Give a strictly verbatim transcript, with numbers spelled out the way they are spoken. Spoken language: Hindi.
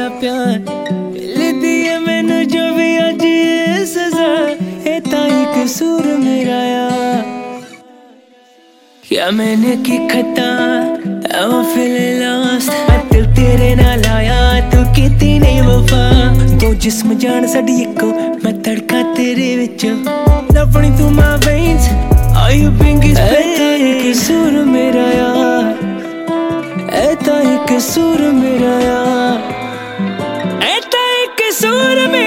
प्यार मिलदी है मैनू जो भी अज ये सजा ए ताई कसूर मेरा यार क्या मैंने की खता I'm feeling lost मैं दिल तेरे नाल आया तू कीती नहीं वफा दो जिस्म जान साडी इको मैं तड़का तेरे विच लवणी तू my veins Are you being ताई कसूर मेरा यार ए ताई कसूर मेरा यार ए ताई कसूर मेरा